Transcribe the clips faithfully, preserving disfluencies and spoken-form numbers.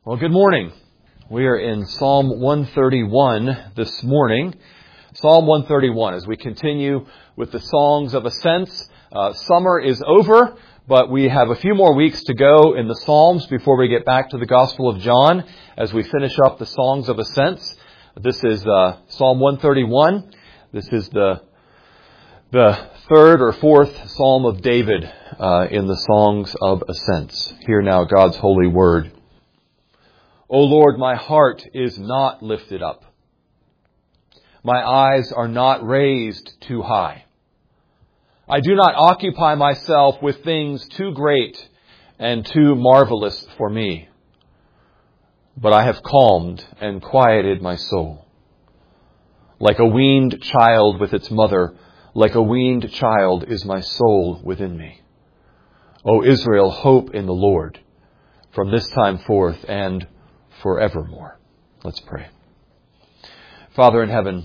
Well, good morning. We are in Psalm one thirty-one this morning. Psalm one thirty-one, as we continue with the Songs of Ascents. Uh, summer is over, but we have a few more weeks to go in the Psalms before we get back to the Gospel of John as we finish up the Songs of Ascents. This is uh, Psalm one thirty-one. This is the the third or fourth Psalm of David uh, in the Songs of Ascents. Hear now God's holy word. O Lord, my heart is not lifted up. My eyes are not raised too high. I do not occupy myself with things too great and too marvelous for me. But I have calmed and quieted my soul. Like a weaned child with its mother, like a weaned child is my soul within me. O Israel, hope in the Lord from this time forth and forevermore. Let's pray. Father in heaven,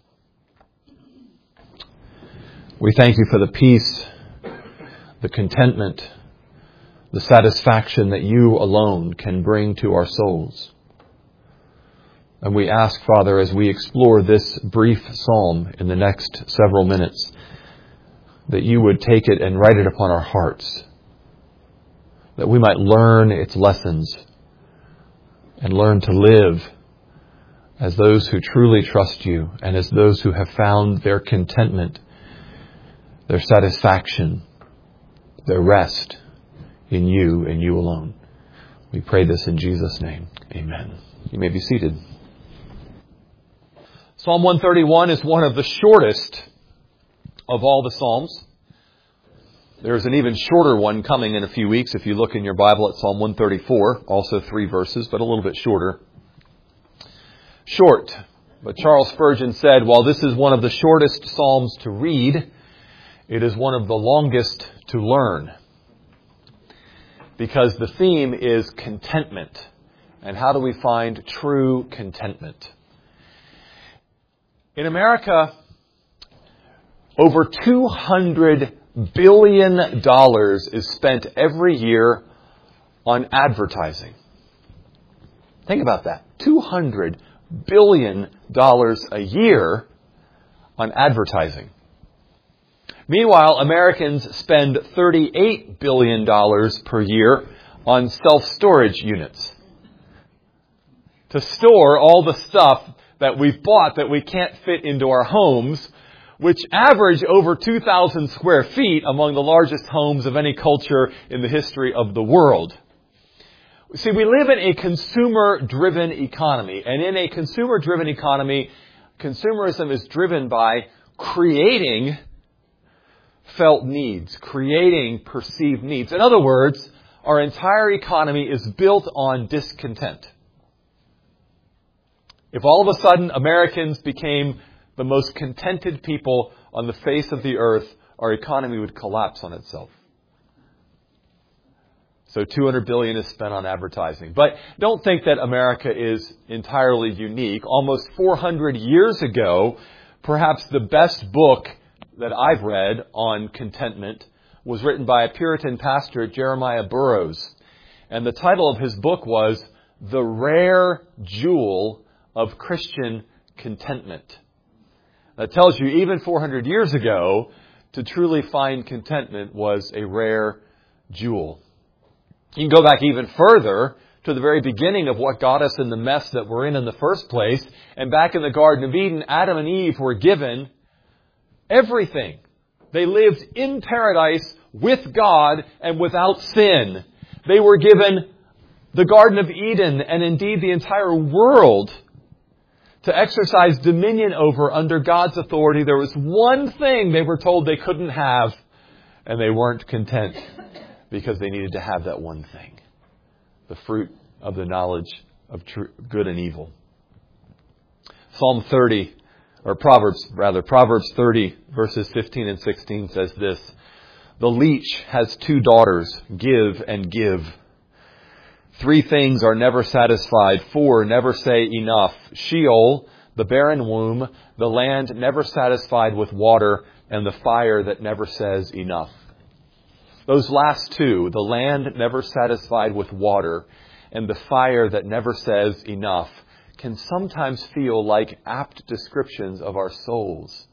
we thank you for the peace, the contentment, the satisfaction that you alone can bring to our souls. And we ask, Father, as we explore this brief psalm in the next several minutes, that you would take it and write it upon our hearts, that we might learn its lessons and learn to live as those who truly trust you and as those who have found their contentment, their satisfaction, their rest in you and you alone. We pray this in Jesus' name. Amen. You may be seated. Psalm one thirty-one is one of the shortest of all the Psalms. There's an even shorter one coming in a few weeks if you look in your Bible at Psalm one thirty-four, also three verses, but a little bit shorter. Short. But Charles Spurgeon said, while this is one of the shortest Psalms to read, it is one of the longest to learn. Because the theme is contentment. And how do we find true contentment? In America, over two hundred billion dollars is spent every year on advertising. Think about that. two hundred billion dollars a year on advertising. Meanwhile, Americans spend thirty-eight billion dollars per year on self-storage units to store all the stuff that we've bought that we can't fit into our homes, which average over two thousand square feet among the largest homes of any culture in the history of the world. See, we live in a consumer-driven economy, and in a consumer-driven economy, consumerism is driven by creating felt needs, creating perceived needs. In other words, our entire economy is built on discontent. If all of a sudden Americans became the most contented people on the face of the earth, our economy would collapse on itself. So two hundred billion dollars is spent on advertising. But don't think that America is entirely unique. Almost four hundred years ago, perhaps the best book that I've read on contentment was written by a Puritan pastor, Jeremiah Burroughs. And the title of his book was The Rare Jewel of Christian Contentment. That tells you even four hundred years ago, to truly find contentment was a rare jewel. You can go back even further to the very beginning of what got us in the mess that we're in in the first place. And back in the Garden of Eden, Adam and Eve were given everything. They lived in paradise with God and without sin. They were given the Garden of Eden and indeed the entire world to exercise dominion over under God's authority. There was one thing they were told they couldn't have, and they weren't content because they needed to have that one thing. The fruit of the knowledge of true, good and evil. Psalm thirty, or Proverbs rather, Proverbs thirty verses fifteen and sixteen says this: the leech has two daughters, give and give. Three things are never satisfied, four never say enough. Sheol, the barren womb, the land never satisfied with water, and the fire that never says enough. Those last two, the land never satisfied with water, and the fire that never says enough can sometimes feel like apt descriptions of our souls.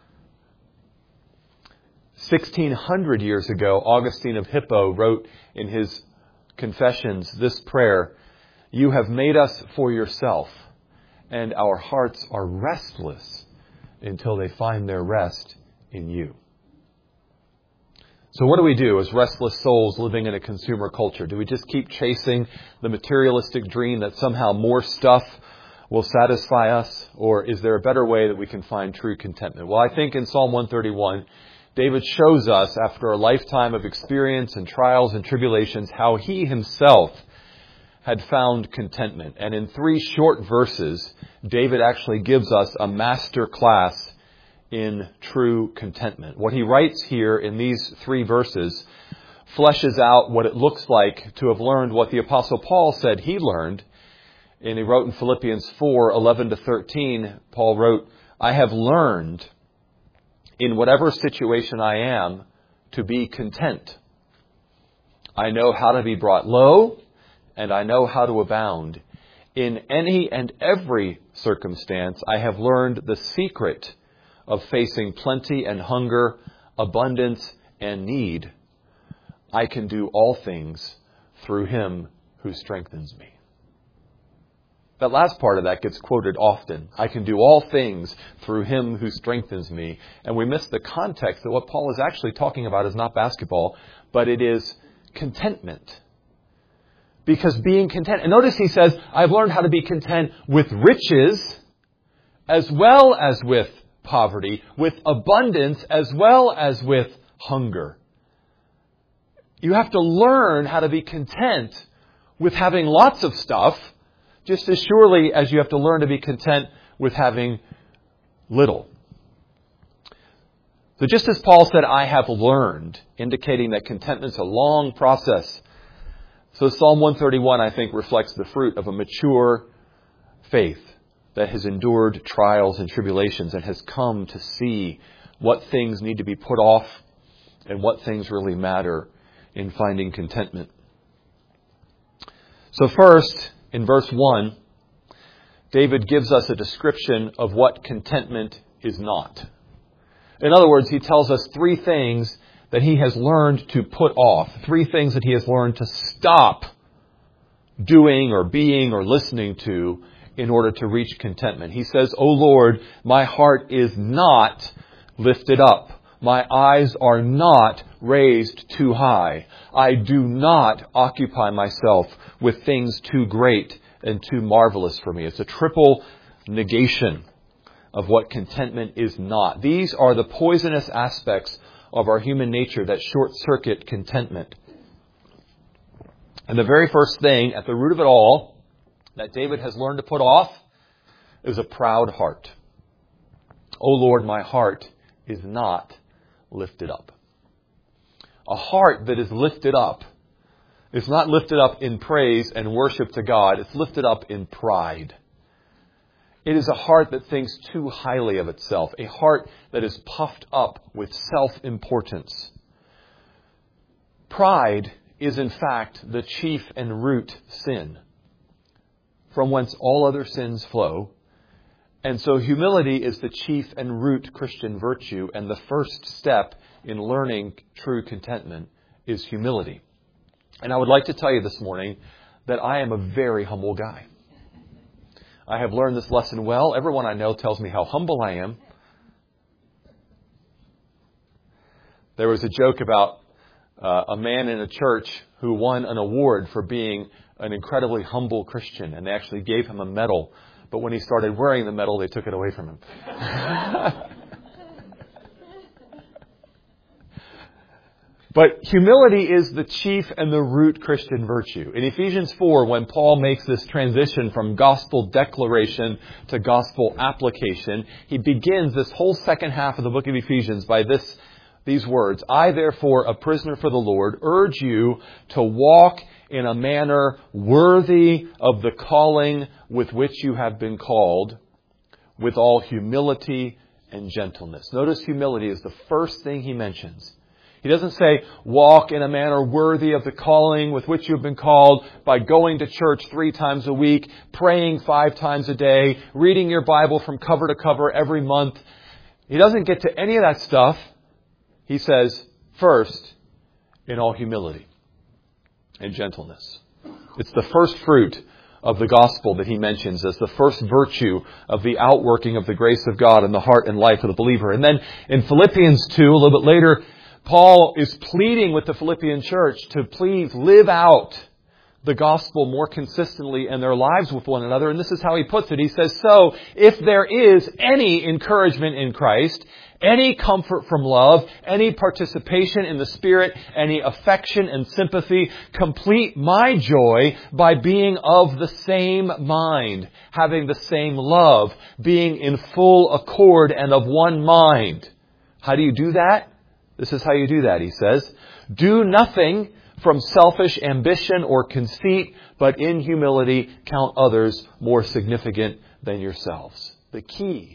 sixteen hundred years ago, Augustine of Hippo wrote in his Confessions this prayer, "You have made us for yourself, and our hearts are restless until they find their rest in you." So what do we do as restless souls living in a consumer culture? Do we just keep chasing the materialistic dream that somehow more stuff will satisfy us? Or is there a better way that we can find true contentment? Well, I think in Psalm one thirty-one, David shows us, after a lifetime of experience and trials and tribulations, how he himself had found contentment. And in three short verses, David actually gives us a master class in true contentment. What he writes here in these three verses fleshes out what it looks like to have learned what the Apostle Paul said he learned. And he wrote in Philippians four, eleven to thirteen, Paul wrote, "I have learned in whatever situation I am to be content. I know how to be brought low, and I know how to abound. In any and every circumstance, I have learned the secret of facing plenty and hunger, abundance and need. I can do all things through him who strengthens me." That last part of that gets quoted often. I can do all things through him who strengthens me. And we miss the context that what Paul is actually talking about is not basketball, but it is contentment. Because being content, and notice he says, I've learned how to be content with riches as well as with poverty, with abundance as well as with hunger. You have to learn how to be content with having lots of stuff, just as surely as you have to learn to be content with having little. So just as Paul said, I have learned, indicating that contentment is a long process. So Psalm one thirty-one, I think, reflects the fruit of a mature faith that has endured trials and tribulations and has come to see what things need to be put off and what things really matter in finding contentment. So first, in verse one, David gives us a description of what contentment is not. In other words, he tells us three things that he has learned to put off, three things that he has learned to stop doing or being or listening to in order to reach contentment. He says, "O Lord, my heart is not lifted up. My eyes are not raised too high. I do not occupy myself with things too great and too marvelous for me." It's a triple negation of what contentment is not. These are the poisonous aspects of our human nature that short-circuit contentment. And the very first thing at the root of it all that David has learned to put off is a proud heart. "O Lord, my heart is not lifted up." A heart that is lifted up is not lifted up in praise and worship to God. It's lifted up in pride. It is a heart that thinks too highly of itself, a heart that is puffed up with self-importance. Pride is, in fact, the chief and root sin, from whence all other sins flow. And so humility is the chief and root Christian virtue, and the first step in learning true contentment is humility. And I would like to tell you this morning that I am a very humble guy. I have learned this lesson well. Everyone I know tells me how humble I am. There was a joke about uh, a man in a church who won an award for being an incredibly humble Christian, and they actually gave him a medal. But when he started wearing the medal, they took it away from him. But humility is the chief and the root Christian virtue. In Ephesians four, when Paul makes this transition from gospel declaration to gospel application, he begins this whole second half of the book of Ephesians by this, these words, "I therefore, a prisoner for the Lord, urge you to walk in a manner worthy of the calling with which you have been called, with all humility and gentleness." Notice humility is the first thing he mentions. He doesn't say, walk in a manner worthy of the calling with which you've been called by going to church three times a week, praying five times a day, reading your Bible from cover to cover every month. He doesn't get to any of that stuff. He says, first, in all humility and gentleness. It's the first fruit of the gospel that he mentions as the first virtue of the outworking of the grace of God in the heart and life of the believer. And then in Philippians two, a little bit later, Paul is pleading with the Philippian church to please live out the gospel more consistently in their lives with one another. And this is how he puts it. He says, so if there is any encouragement in Christ, any comfort from love, any participation in the Spirit, any affection and sympathy, complete my joy by being of the same mind, having the same love, being in full accord and of one mind. How do you do that? This is how you do that, he says. Do nothing from selfish ambition or conceit, but in humility count others more significant than yourselves. The key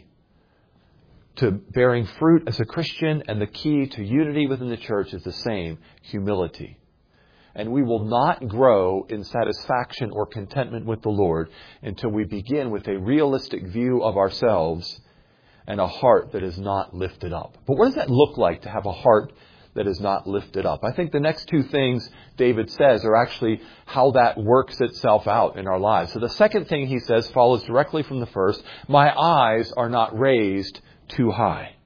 to bearing fruit as a Christian and the key to unity within the church is the same, humility. And we will not grow in satisfaction or contentment with the Lord until we begin with a realistic view of ourselves and a heart that is not lifted up. But what does that look like to have a heart that is not lifted up? I think the next two things David says are actually how that works itself out in our lives. So the second thing he says follows directly from the first. My eyes are not raised too high.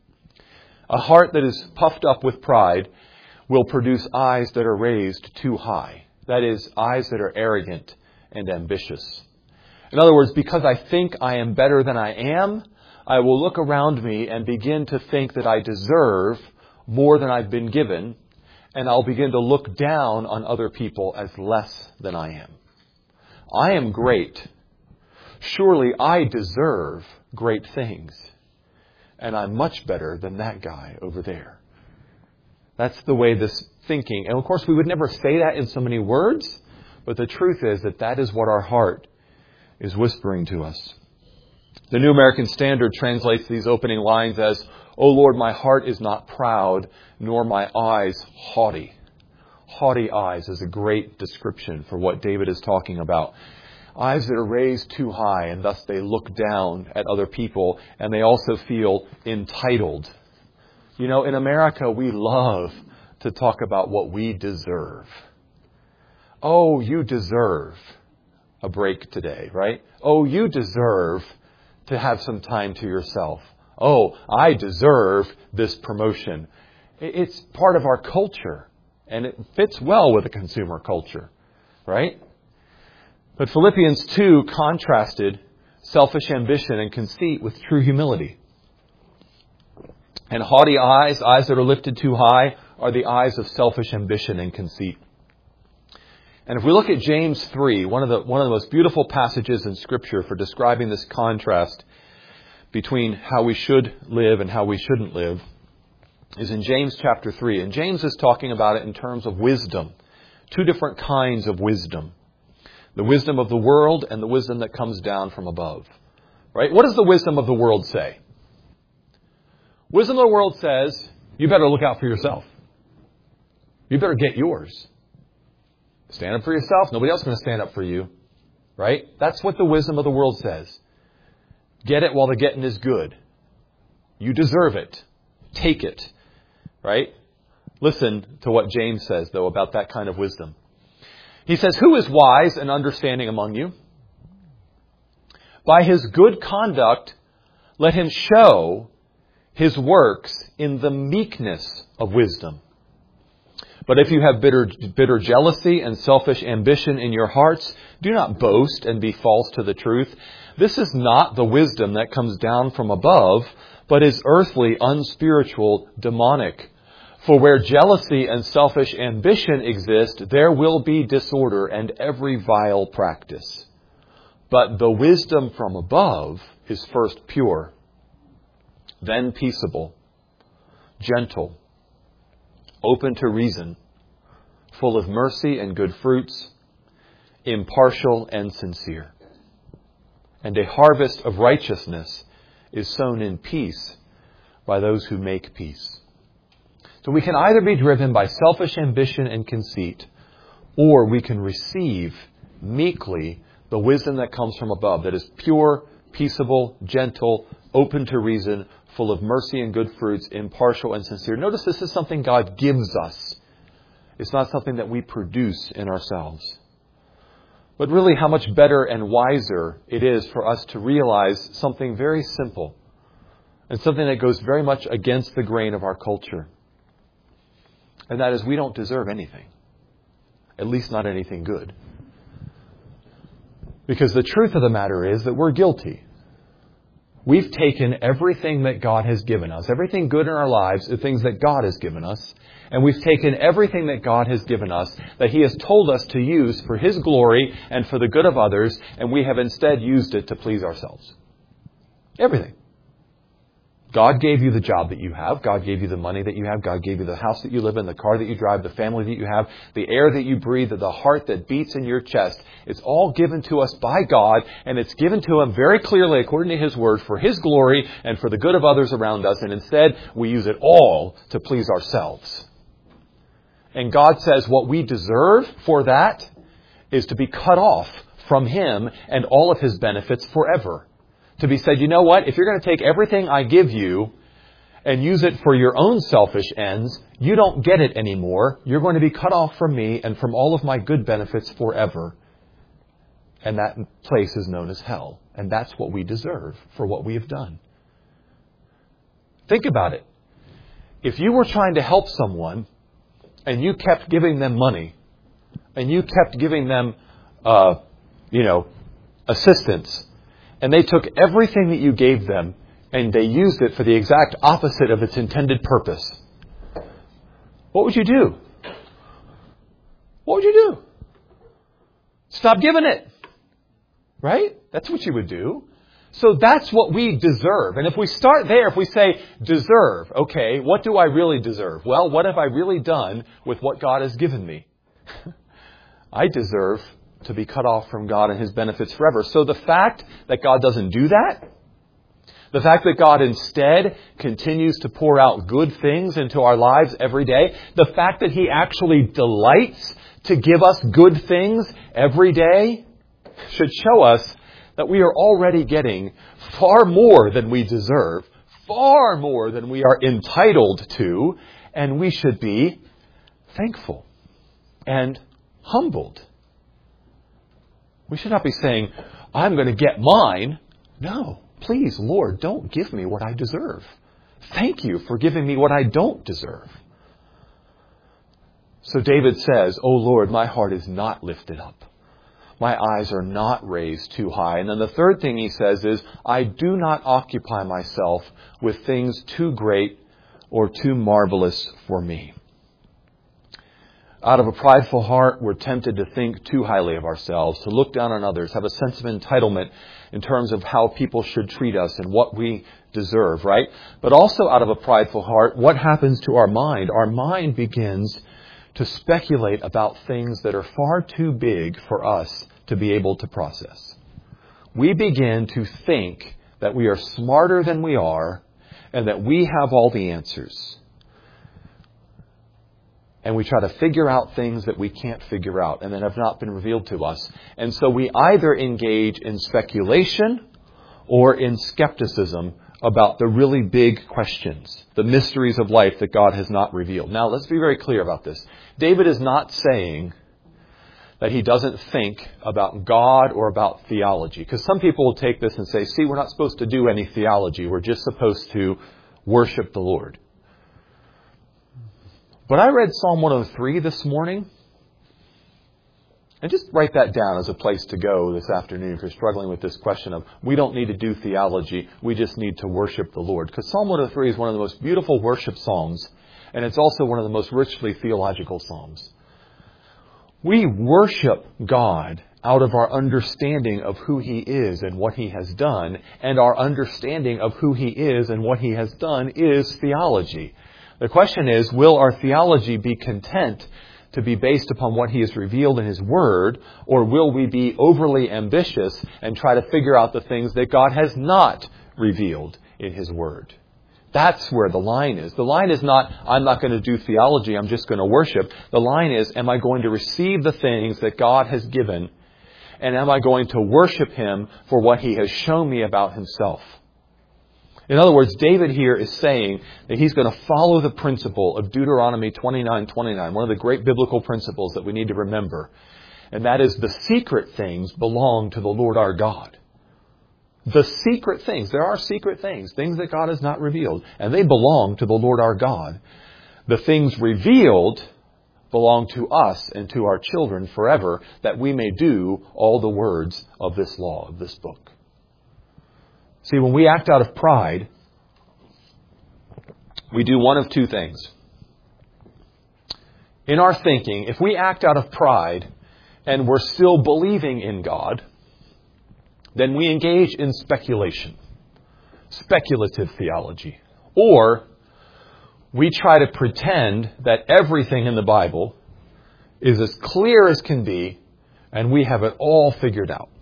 A heart that is puffed up with pride will produce eyes that are raised too high. That is, eyes that are arrogant and ambitious. In other words, because I think I am better than I am, I will look around me and begin to think that I deserve more than I've been given, and I'll begin to look down on other people as less than I am. I am great. Surely I deserve great things. And I'm much better than that guy over there. That's the way this thinking, and of course we would never say that in so many words, but the truth is that that is what our heart is whispering to us. The New American Standard translates these opening lines as, O Lord, my heart is not proud, nor my eyes haughty. Haughty eyes is a great description for what David is talking about. Eyes that are raised too high, and thus they look down at other people, and they also feel entitled. You know, in America, we love to talk about what we deserve. Oh, you deserve a break today, right? Oh, you deserve to have some time to yourself. Oh, I deserve this promotion. It's part of our culture, and it fits well with a consumer culture, right? But Philippians two contrasted selfish ambition and conceit with true humility. And haughty eyes, eyes that are lifted too high, are the eyes of selfish ambition and conceit. And if we look at James three, one of the one of the most beautiful passages in Scripture for describing this contrast between how we should live and how we shouldn't live, is in James chapter three. And James is talking about it in terms of wisdom. Two different kinds of wisdom. The wisdom of the world and the wisdom that comes down from above. Right? What does the wisdom of the world say? Wisdom of the world says, you better look out for yourself. You better get yours. Stand up for yourself. Nobody else is going to stand up for you. Right? That's what the wisdom of the world says. Get it while the getting is good. You deserve it. Take it. Right? Listen to what James says, though, about that kind of wisdom. He says, who is wise and understanding among you? By his good conduct, let him show his works in the meekness of wisdom. But if you have bitter, bitter jealousy and selfish ambition in your hearts, do not boast and be false to the truth. This is not the wisdom that comes down from above, but is earthly, unspiritual, demonic. For where jealousy and selfish ambition exist, there will be disorder and every vile practice. But the wisdom from above is first pure, then peaceable, gentle, open to reason, full of mercy and good fruits, impartial and sincere. And a harvest of righteousness is sown in peace by those who make peace. So we can either be driven by selfish ambition and conceit, or we can receive meekly the wisdom that comes from above, that is pure, peaceable, gentle, open to reason, full of mercy and good fruits, impartial and sincere. Notice this is something God gives us. It's not something that we produce in ourselves. But really, how much better and wiser it is for us to realize something very simple and something that goes very much against the grain of our culture. And that is, we don't deserve anything. At least not anything good. Because the truth of the matter is that we're guilty. We've taken everything that God has given us, everything good in our lives, the things that God has given us, and we've taken everything that God has given us, that He has told us to use for His glory and for the good of others, and we have instead used it to please ourselves. Everything. God gave you the job that you have. God gave you the money that you have. God gave you the house that you live in, the car that you drive, the family that you have, the air that you breathe, the heart that beats in your chest. It's all given to us by God, and it's given to Him very clearly according to His Word for His glory and for the good of others around us. And instead, we use it all to please ourselves. And God says what we deserve for that is to be cut off from Him and all of His benefits forever. To be said, you know what? If you're going to take everything I give you and use it for your own selfish ends, you don't get it anymore. You're going to be cut off from me and from all of my good benefits forever. And that place is known as hell. And that's what we deserve for what we have done. Think about it. If you were trying to help someone and you kept giving them money and you kept giving them, uh, you know, assistance, and they took everything that you gave them and they used it for the exact opposite of its intended purpose, what would you do? What would you do? Stop giving it. Right? That's what you would do. So that's what we deserve. And if we start there, if we say deserve, okay, what do I really deserve? Well, what have I really done with what God has given me? I deserve to be cut off from God and His benefits forever. So the fact that God doesn't do that, the fact that God instead continues to pour out good things into our lives every day, the fact that He actually delights to give us good things every day should show us that we are already getting far more than we deserve, far more than we are entitled to, and we should be thankful and humbled. We should not be saying, I'm going to get mine. No, please, Lord, don't give me what I deserve. Thank you for giving me what I don't deserve. So David says, O Lord, my heart is not lifted up. My eyes are not raised too high. And then the third thing he says is, I do not occupy myself with things too great or too marvelous for me. Out of a prideful heart, we're tempted to think too highly of ourselves, to look down on others, have a sense of entitlement in terms of how people should treat us and what we deserve, right? But also out of a prideful heart, what happens to our mind? Our mind begins to speculate about things that are far too big for us to be able to process. We begin to think that we are smarter than we are and that we have all the answers. And we try to figure out things that we can't figure out and that have not been revealed to us. And so we either engage in speculation or in skepticism about the really big questions, the mysteries of life that God has not revealed. Now, let's be very clear about this. David is not saying that he doesn't think about God or about theology. Because some people will take this and say, see, we're not supposed to do any theology. We're just supposed to worship the Lord. But I read Psalm one oh three this morning. And just write that down as a place to go this afternoon if you're struggling with this question of, we don't need to do theology, we just need to worship the Lord. Because Psalm one oh three is one of the most beautiful worship psalms, and it's also one of the most richly theological psalms. We worship God out of our understanding of who He is and what He has done, and our understanding of who He is and what He has done is theology. The question is, will our theology be content to be based upon what He has revealed in His Word, or will we be overly ambitious and try to figure out the things that God has not revealed in His Word? That's where the line is. The line is not, I'm not going to do theology, I'm just going to worship. The line is, am I going to receive the things that God has given? And am I going to worship Him for what He has shown me about Himself? In other words, David here is saying that he's going to follow the principle of Deuteronomy twenty-nine twenty-nine, one of the great biblical principles that we need to remember. And that is, the secret things belong to the Lord our God. The secret things. There are secret things, things that God has not revealed, and they belong to the Lord our God. The things revealed belong to us and to our children forever, that we may do all the words of this law, of this book. See, when we act out of pride, we do one of two things. In our thinking, if we act out of pride and we're still believing in God, then we engage in speculation, speculative theology. Or we try to pretend that everything in the Bible is as clear as can be and we have it all figured out.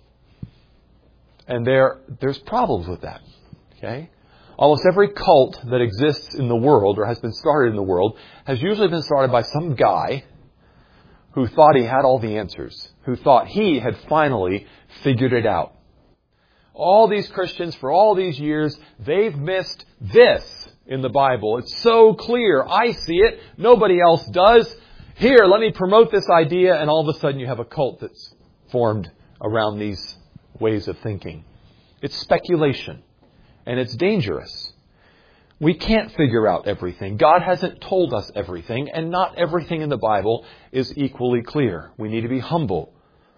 And there, there's problems with that. Okay? Almost every cult that exists in the world or has been started in the world has usually been started by some guy who thought he had all the answers, who thought he had finally figured it out. All these Christians for all these years, they've missed this in the Bible. It's so clear. I see it. Nobody else does. Here, let me promote this idea, and all of a sudden you have a cult that's formed around these ways of thinking. It's speculation, and it's dangerous. We can't figure out everything. God hasn't told us everything, and not everything in the Bible is equally clear. We need to be humble.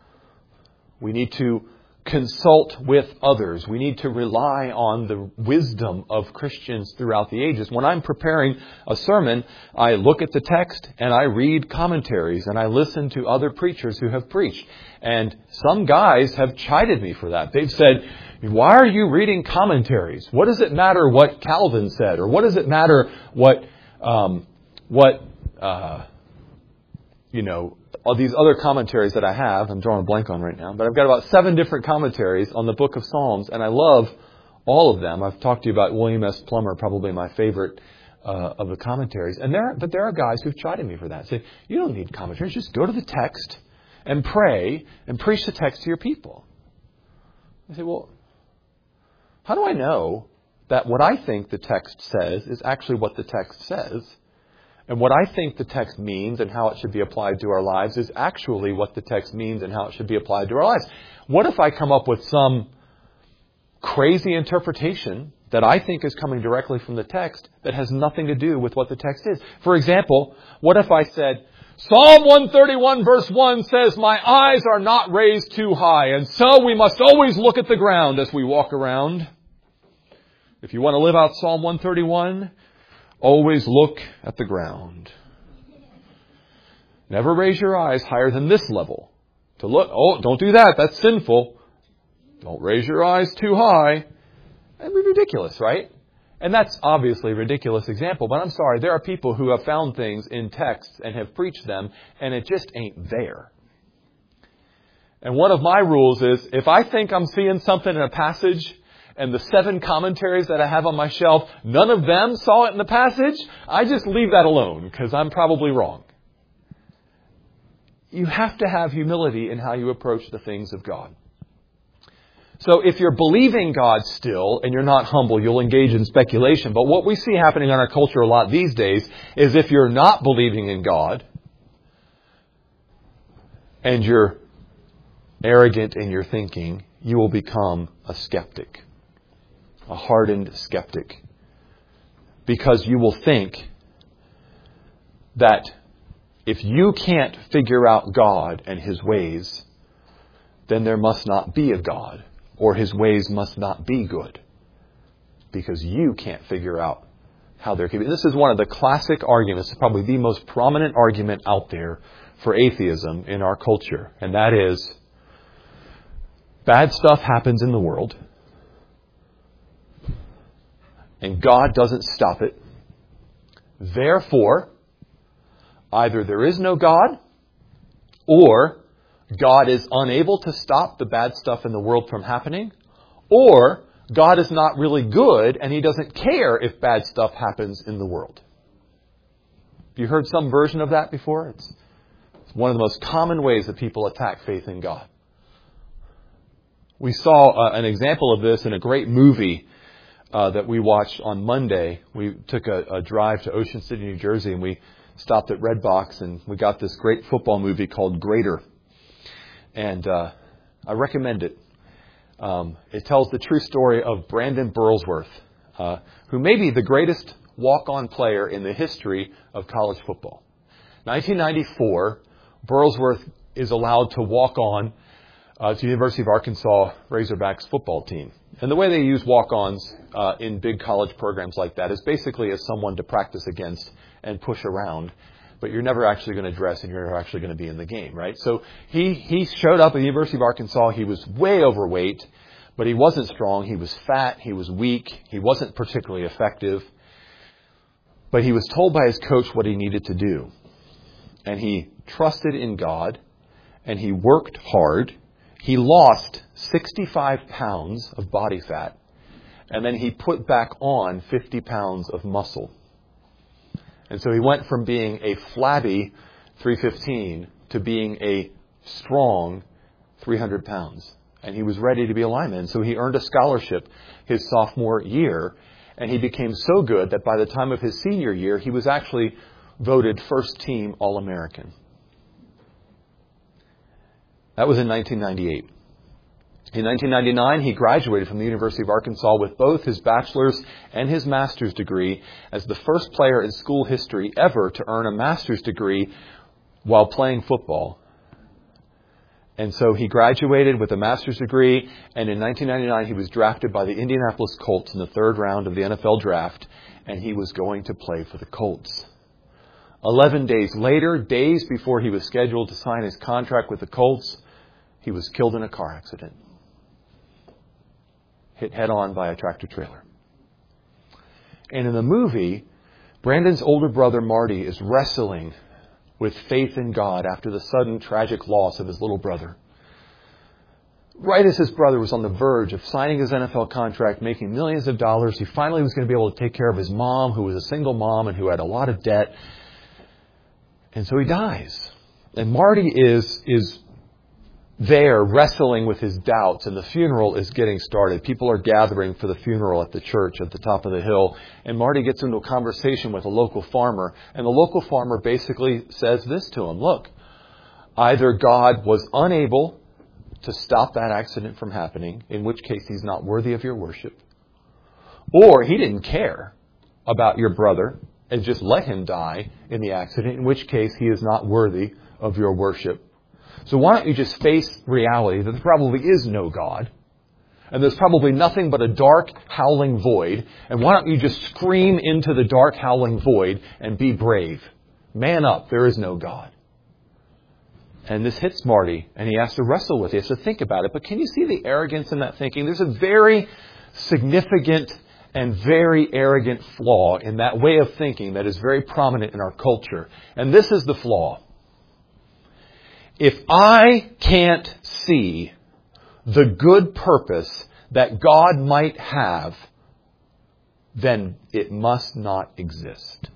We need to consult with others. We need to rely on the wisdom of Christians throughout the ages. When I'm preparing a sermon, I look at the text and I read commentaries and I listen to other preachers who have preached. And some guys have chided me for that. They've said, why are you reading commentaries? What does it matter what Calvin said? Or what does it matter what, um, what, uh, you know, all these other commentaries that I have, I'm drawing a blank on right now, but I've got about seven different commentaries on the book of Psalms, and I love all of them. I've talked to you about William S. Plummer, probably my favorite uh, of the commentaries. And there, but there are guys who've chided me for that. Say, you don't need commentaries, just go to the text and pray and preach the text to your people. I say, well, how do I know that what I think the text says is actually what the text says? And what I think the text means and how it should be applied to our lives is actually what the text means and how it should be applied to our lives. What if I come up with some crazy interpretation that I think is coming directly from the text that has nothing to do with what the text is? For example, what if I said, Psalm one thirty-one verse one says, my eyes are not raised too high, and so we must always look at the ground as we walk around. If you want to live out Psalm one thirty-one, always look at the ground. Never raise your eyes higher than this level. To look, oh, don't do that. That's sinful. Don't raise your eyes too high. That'd be ridiculous, right? And that's obviously a ridiculous example, but I'm sorry. There are people who have found things in texts and have preached them, and it just ain't there. And one of my rules is, if I think I'm seeing something in a passage, and the seven commentaries that I have on my shelf, none of them saw it in the passage, I just leave that alone because I'm probably wrong. You have to have humility in how you approach the things of God. So if you're believing God still and you're not humble, you'll engage in speculation. But what we see happening in our culture a lot these days is if you're not believing in God and you're arrogant in your thinking, you will become a skeptic. A hardened skeptic, because you will think that if you can't figure out God and His ways, then there must not be a God, or His ways must not be good, because you can't figure out how they're keeping. This is one of the classic arguments, probably the most prominent argument out there for atheism in our culture, and that is, bad stuff happens in the world, and God doesn't stop it. Therefore, either there is no God, or God is unable to stop the bad stuff in the world from happening, or God is not really good and He doesn't care if bad stuff happens in the world. Have you heard some version of that before? It's, it's one of the most common ways that people attack faith in God. We saw uh, an example of this in a great movie uh, that we watched on Monday. We took a, a drive to Ocean City, New Jersey, and we stopped at Redbox, and we got this great football movie called Greater. And uh, I recommend it. Um, it tells the true story of Brandon Burlsworth, uh, who may be the greatest walk-on player in the history of college football. nineteen ninety-four, Burlsworth is allowed to walk on uh, to the University of Arkansas Razorbacks football team. And the way they use walk-ons uh, in big college programs like that is basically as someone to practice against and push around, but you're never actually going to dress and you're never actually going to be in the game, right? So he, he showed up at the University of Arkansas. He was way overweight, but he wasn't strong. He was fat. He was weak. He wasn't particularly effective. But he was told by his coach what he needed to do. And he trusted in God, and he worked hard. He lost sixty-five pounds of body fat, and then he put back on fifty pounds of muscle. And so he went from being a flabby three fifteen to being a strong three hundred pounds. And he was ready to be a lineman. So he earned a scholarship his sophomore year. And he became so good that by the time of his senior year, he was actually voted first team All-American. That was in nineteen ninety-eight. In nineteen ninety-nine, he graduated from the University of Arkansas with both his bachelor's and his master's degree as the first player in school history ever to earn a master's degree while playing football. And so he graduated with a master's degree, and in nineteen ninety-nine, he was drafted by the Indianapolis Colts in the third round of the N F L draft, and he was going to play for the Colts. Eleven days later, days before he was scheduled to sign his contract with the Colts, he was killed in a car accident. Hit head-on by a tractor-trailer. And in the movie, Brandon's older brother Marty is wrestling with faith in God after the sudden tragic loss of his little brother. Right as his brother was on the verge of signing his N F L contract, making millions of dollars, he finally was going to be able to take care of his mom, who was a single mom and who had a lot of debt. And so he dies. And Marty is is there wrestling with his doubts, and the funeral is getting started. People are gathering for the funeral at the church at the top of the hill, and Marty gets into a conversation with a local farmer, and the local farmer basically says this to him: look, either God was unable to stop that accident from happening, in which case He's not worthy of your worship, or He didn't care about your brother and just let him die in the accident, in which case He is not worthy of your worship. So why don't you just face reality that there probably is no God, and there's probably nothing but a dark, howling void, and why don't you just scream into the dark, howling void and be brave? Man up, there is no God. And this hits Marty, and he has to wrestle with it. He has to think about it. But can you see the arrogance in that thinking? There's a very significant and very arrogant flaw in that way of thinking that is very prominent in our culture. And this is the flaw. If I can't see the good purpose that God might have, then it must not exist.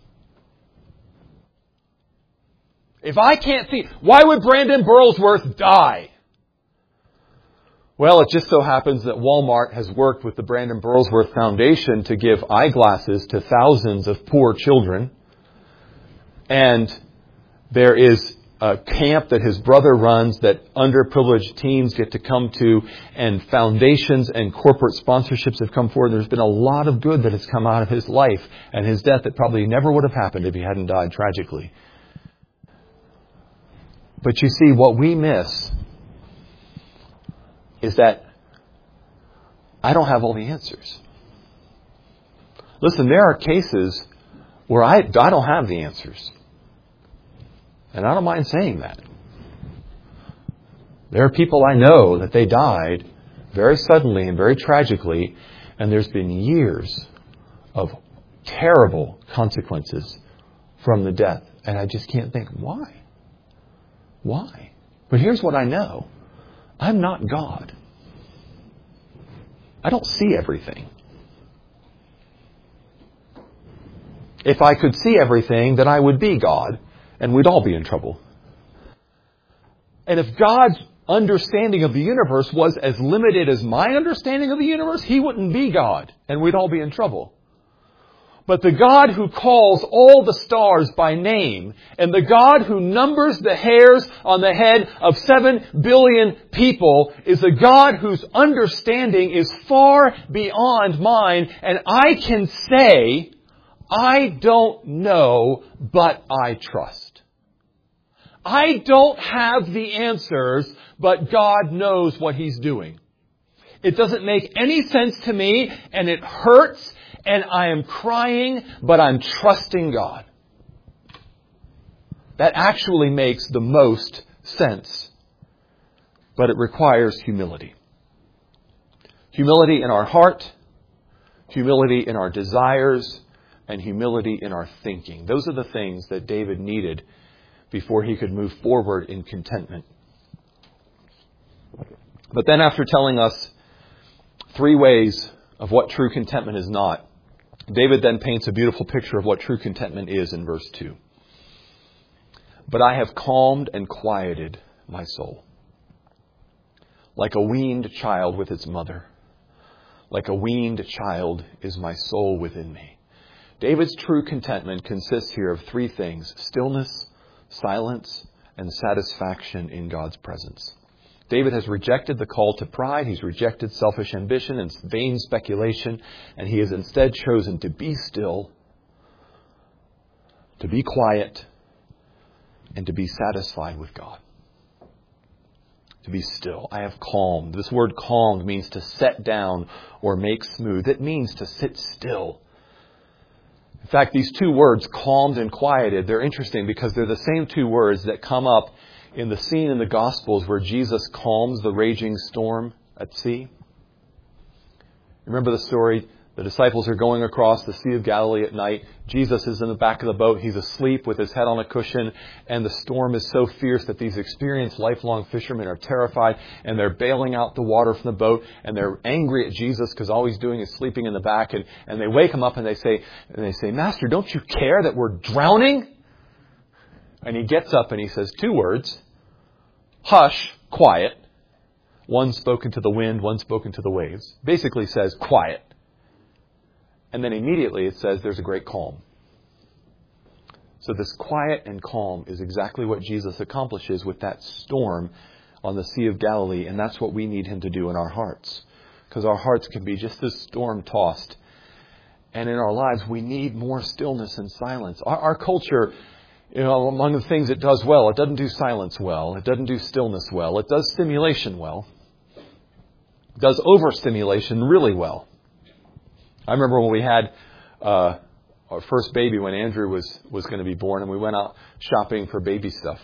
If I can't see, why would Brandon Burlsworth die? Well, it just so happens that Walmart has worked with the Brandon Burlsworth Foundation to give eyeglasses to thousands of poor children. And there is a camp that his brother runs that underprivileged teens get to come to, and foundations and corporate sponsorships have come forward. There's been a lot of good that has come out of his life and his death that probably never would have happened if he hadn't died tragically. But you see, what we miss is that I don't have all the answers. Listen, there are cases where I, I don't have the answers. And I don't mind saying that. There are people I know that they died very suddenly and very tragically, and there's been years of terrible consequences from the death. And I just can't think, why? Why? But here's what I know. I'm not God. I don't see everything. If I could see everything, then I would be God, and we'd all be in trouble. And if God's understanding of the universe was as limited as my understanding of the universe, He wouldn't be God, and we'd all be in trouble. But the God who calls all the stars by name, and the God who numbers the hairs on the head of seven billion people, is a God whose understanding is far beyond mine, and I can say, I don't know, but I trust. I don't have the answers, but God knows what He's doing. It doesn't make any sense to me, and it hurts, and I am crying, but I'm trusting God. That actually makes the most sense, but it requires humility. Humility in our heart, humility in our desires, and humility in our thinking. Those are the things that David needed before he could move forward in contentment. But then after telling us three ways of what true contentment is not, David then paints a beautiful picture of what true contentment is in verse two. But I have calmed and quieted my soul, like a weaned child with its mother. Like a weaned child is my soul within me. David's true contentment consists here of three things: stillness, silence, and satisfaction in God's presence. David has rejected the call to pride. He's rejected selfish ambition and vain speculation. And he has instead chosen to be still, to be quiet, and to be satisfied with God. To be still. I have calmed. This word calmed means to set down or make smooth. It means to sit still. In fact, these two words, calmed and quieted, they're interesting because they're the same two words that come up in the scene in the Gospels where Jesus calms the raging storm at sea. Remember the story? The disciples are going across the Sea of Galilee at night. Jesus is in the back of the boat. He's asleep with his head on a cushion. And the storm is so fierce that these experienced lifelong fishermen are terrified. And they're bailing out the water from the boat. And they're angry at Jesus because all he's doing is sleeping in the back. And, and they wake him up and they say, and they say, Master, don't you care that we're drowning? And he gets up and he says two words: hush, quiet. One spoken to the wind, one spoken to the waves. Basically says quiet. And then immediately it says there's a great calm. So this quiet and calm is exactly what Jesus accomplishes with that storm on the Sea of Galilee. And that's what we need Him to do in our hearts. Because our hearts can be just as storm-tossed. And in our lives, we need more stillness and silence. Our, our culture, you know, among the things it does well, it doesn't do silence well. It doesn't do stillness well. It does stimulation well. It does overstimulation really well. I remember when we had uh, our first baby, when Andrew was, was going to be born, and we went out shopping for baby stuff.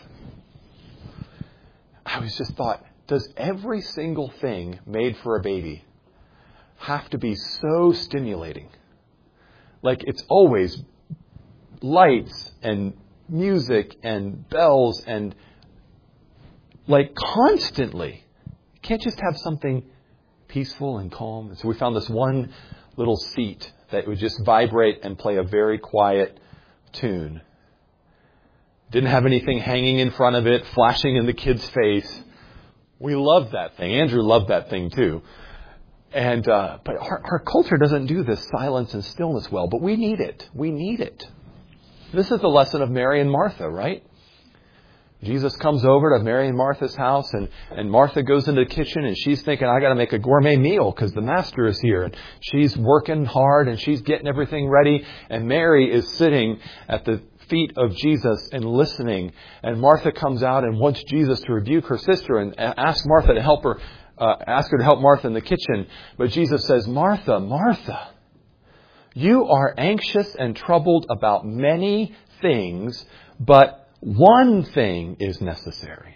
I was just thought, does every single thing made for a baby have to be so stimulating? Like it's always lights and music and bells and like constantly. You can't just have something peaceful and calm. And so we found this one little seat that would just vibrate and play a very quiet tune. Didn't have anything hanging in front of it, flashing in the kid's face. We loved that thing. Andrew loved that thing too. And uh, but our, our culture doesn't do this silence and stillness well, but we need it. We need it. This is the lesson of Mary and Martha, right? Jesus comes over to Mary and Martha's house, and, and Martha goes into the kitchen, and she's thinking, I got to make a gourmet meal because the master is here. And she's working hard, and she's getting everything ready. And Mary is sitting at the feet of Jesus and listening. And Martha comes out and wants Jesus to rebuke her sister and ask Martha to help her, uh, ask her to help Martha in the kitchen. But Jesus says, Martha, Martha, you are anxious and troubled about many things, but one thing is necessary.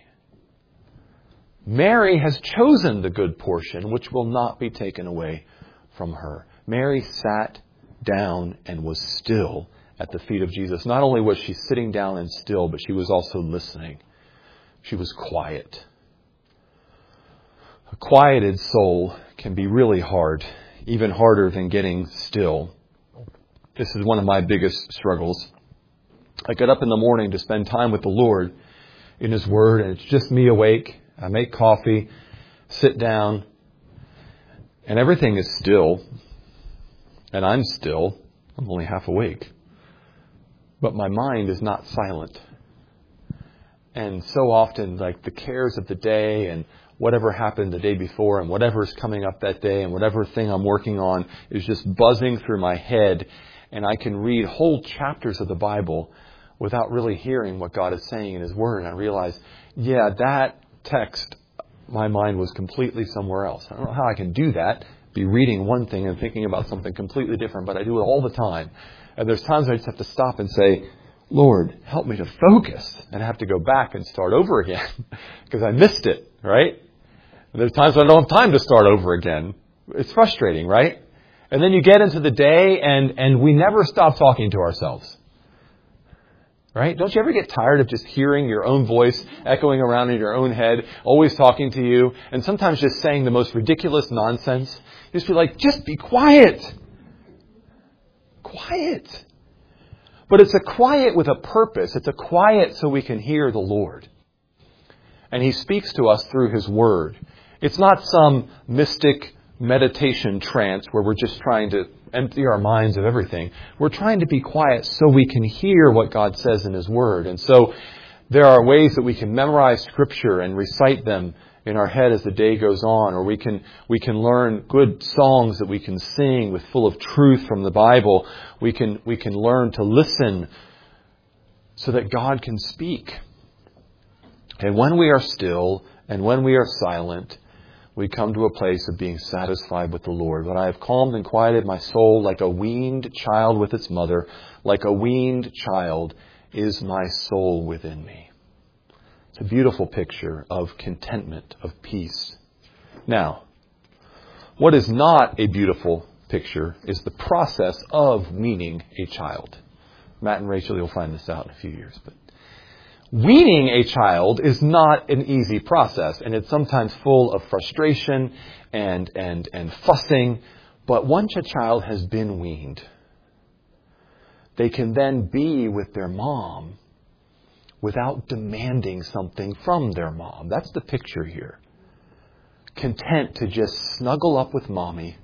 Mary has chosen the good portion, which will not be taken away from her. Mary sat down and was still at the feet of Jesus. Not only was she sitting down and still, but she was also listening. She was quiet. A quieted soul can be really hard, even harder than getting still. This is one of my biggest struggles. I get up in the morning to spend time with the Lord in His Word, and it's just me awake. I make coffee, sit down, and everything is still. And I'm still. I'm only half awake. But my mind is not silent. And so often, like the cares of the day and whatever happened the day before and whatever is coming up that day and whatever thing I'm working on is just buzzing through my head. And I can read whole chapters of the Bible without really hearing what God is saying in His Word. And I realize, yeah, that text, my mind was completely somewhere else. I don't know how I can do that, be reading one thing and thinking about something completely different, but I do it all the time. And there's times I just have to stop and say, Lord, help me to focus. And I have to go back and start over again because I missed it, right? And there's times when I don't have time to start over again. It's frustrating, right? And then you get into the day and, and we never stop talking to ourselves. Right? Don't you ever get tired of just hearing your own voice echoing around in your own head, always talking to you, and sometimes just saying the most ridiculous nonsense? You just feel like, just be quiet. Quiet. But it's a quiet with a purpose. It's a quiet so we can hear the Lord. And He speaks to us through His Word. It's not some mystic meditation trance where we're just trying to empty our minds of everything. We're trying to be quiet so we can hear what God says in His Word. And so there are ways that we can memorize Scripture and recite them in our head as the day goes on, or we can we can learn good songs that we can sing with full of truth from the Bible. We can we can learn to listen so that God can speak. And when we are still and when we are silent, we come to a place of being satisfied with the Lord. When I have calmed and quieted my soul like a weaned child with its mother, like a weaned child is my soul within me. It's a beautiful picture of contentment, of peace. Now, what is not a beautiful picture is the process of weaning a child. Matt and Rachel, you'll find this out in a few years. But weaning a child is not an easy process, and it's sometimes full of frustration and, and, and fussing. But once a child has been weaned, they can then be with their mom without demanding something from their mom. That's the picture here. Content to just snuggle up with mommy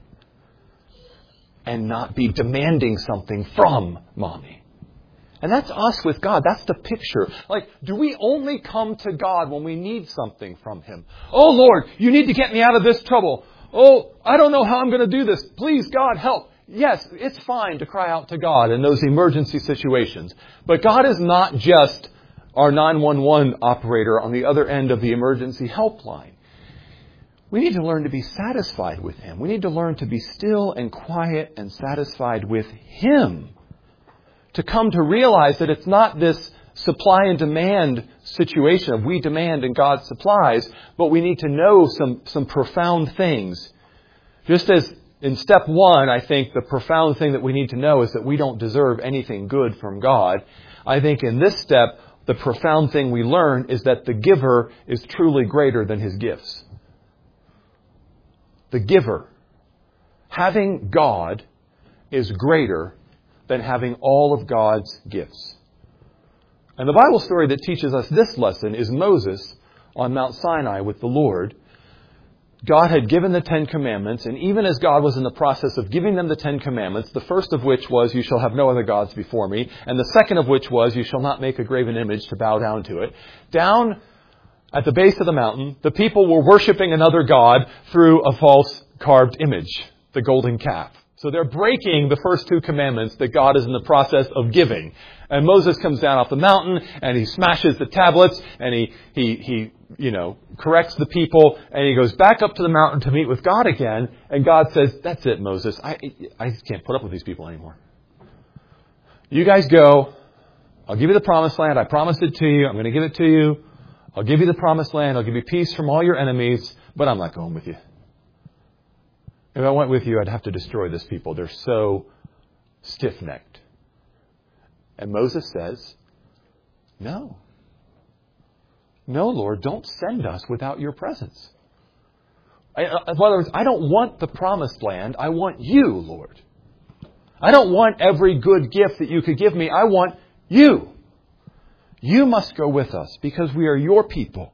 and not be demanding something from mommy. And that's us with God. That's the picture. Like, do we only come to God when we need something from Him? Oh, Lord, you need to get me out of this trouble. Oh, I don't know how I'm going to do this. Please, God, help. Yes, it's fine to cry out to God in those emergency situations. But God is not just our nine one one operator on the other end of the emergency helpline. We need to learn to be satisfied with Him. We need to learn to be still and quiet and satisfied with Him. To come to realize that it's not this supply and demand situation of we demand and God supplies, but we need to know some, some profound things. Just as in step one, I think the profound thing that we need to know is that we don't deserve anything good from God. I think in this step, the profound thing we learn is that the giver is truly greater than his gifts. The giver, having God, is greater than having all of God's gifts. And the Bible story that teaches us this lesson is Moses on Mount Sinai with the Lord. God had given the Ten Commandments, and even as God was in the process of giving them the Ten Commandments, the first of which was, you shall have no other gods before me, and the second of which was, you shall not make a graven image to bow down to it, down at the base of the mountain, the people were worshiping another god through a false carved image, the golden calf. So they're breaking the first two commandments that God is in the process of giving. And Moses comes down off the mountain and he smashes the tablets and he, he, he, you know, corrects the people and he goes back up to the mountain to meet with God again. And God says, that's it, Moses. I, I can't put up with these people anymore. You guys go. I'll give you the promised land. I promised it to you. I'm going to give it to you. I'll give you the promised land. I'll give you peace from all your enemies, but I'm not going with you. If I went with you, I'd have to destroy this people. They're so stiff-necked. And Moses says, no. No, Lord, don't send us without your presence. I, in other words, I don't want the promised land. I want you, Lord. I don't want every good gift that you could give me. I want you. You must go with us because we are your people.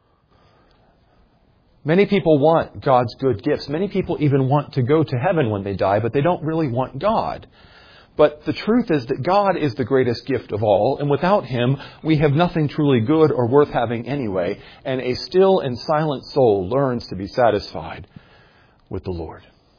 Many people want God's good gifts. Many people even want to go to heaven when they die, but they don't really want God. But the truth is that God is the greatest gift of all, and without Him, we have nothing truly good or worth having anyway, and a still and silent soul learns to be satisfied with the Lord.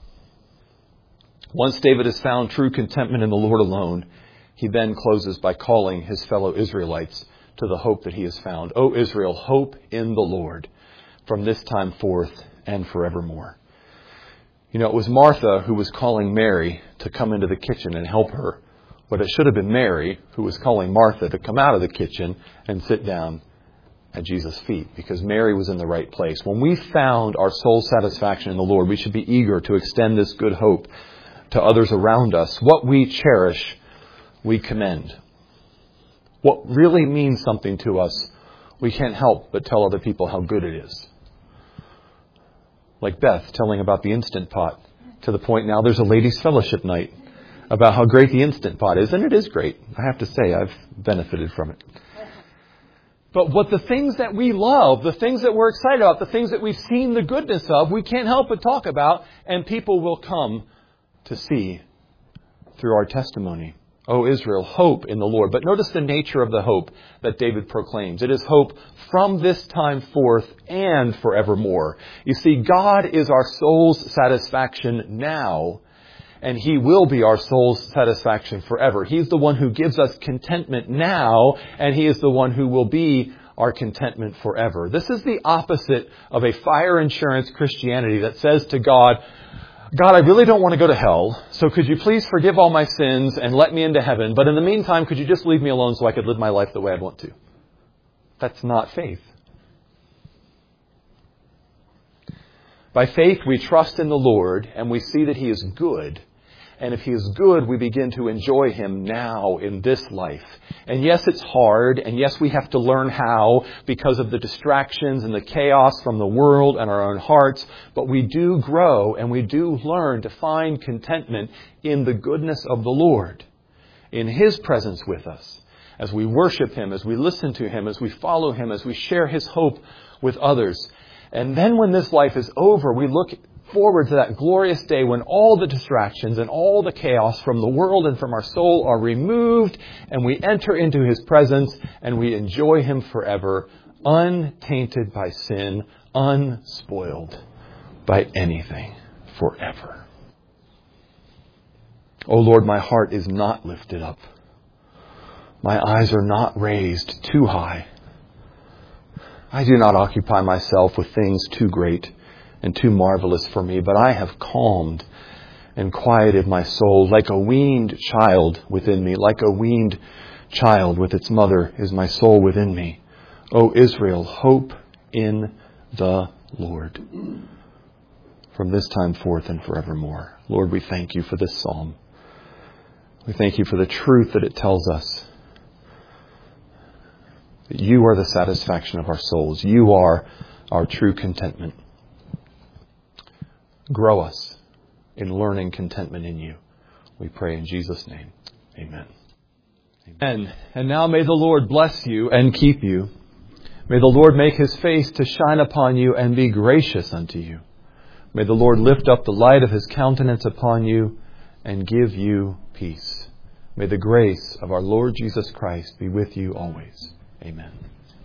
Once David has found true contentment in the Lord alone, he then closes by calling his fellow Israelites to the hope that he has found. O Israel, hope in the Lord from this time forth and forevermore. You know, it was Martha who was calling Mary to come into the kitchen and help her. But it should have been Mary who was calling Martha to come out of the kitchen and sit down at Jesus' feet, because Mary was in the right place. When we found our soul satisfaction in the Lord, we should be eager to extend this good hope to others around us. What we cherish, we commend. What really means something to us, we can't help but tell other people how good it is. Like Beth telling about the Instant Pot, to the point now there's a ladies' fellowship night about how great the Instant Pot is. And it is great. I have to say, I've benefited from it. But what the things that we love, the things that we're excited about, the things that we've seen the goodness of, we can't help but talk about, and people will come to see through our testimony. O Israel, hope in the Lord. But notice the nature of the hope that David proclaims. It is hope from this time forth and forevermore. You see, God is our soul's satisfaction now, and He will be our soul's satisfaction forever. He's the one who gives us contentment now, and He is the one who will be our contentment forever. This is the opposite of a fire insurance Christianity that says to God, God, I really don't want to go to hell, so could you please forgive all my sins and let me into heaven? But in the meantime, could you just leave me alone so I could live my life the way I want to? That's not faith. By faith, we trust in the Lord and we see that He is good. And if He is good, we begin to enjoy Him now in this life. And yes, it's hard. And yes, we have to learn how because of the distractions and the chaos from the world and our own hearts. But we do grow and we do learn to find contentment in the goodness of the Lord, in His presence with us, as we worship Him, as we listen to Him, as we follow Him, as we share His hope with others. And then when this life is over, we look forward to that glorious day when all the distractions and all the chaos from the world and from our soul are removed, and we enter into His presence and we enjoy Him forever, untainted by sin, unspoiled by anything, forever. O Lord, my heart is not lifted up. My eyes are not raised too high. I do not occupy myself with things too great and too marvelous for me, but I have calmed and quieted my soul like a weaned child within me. Like a weaned child with its mother is my soul within me. O Israel, hope in the Lord from this time forth and forevermore. Lord, we thank You for this psalm. We thank You for the truth that it tells us. That You are the satisfaction of our souls. You are our true contentment. Grow us in learning contentment in You. We pray in Jesus' name. Amen. Amen. And now may the Lord bless you and keep you. May the Lord make His face to shine upon you and be gracious unto you. May the Lord lift up the light of His countenance upon you and give you peace. May the grace of our Lord Jesus Christ be with you always. Amen.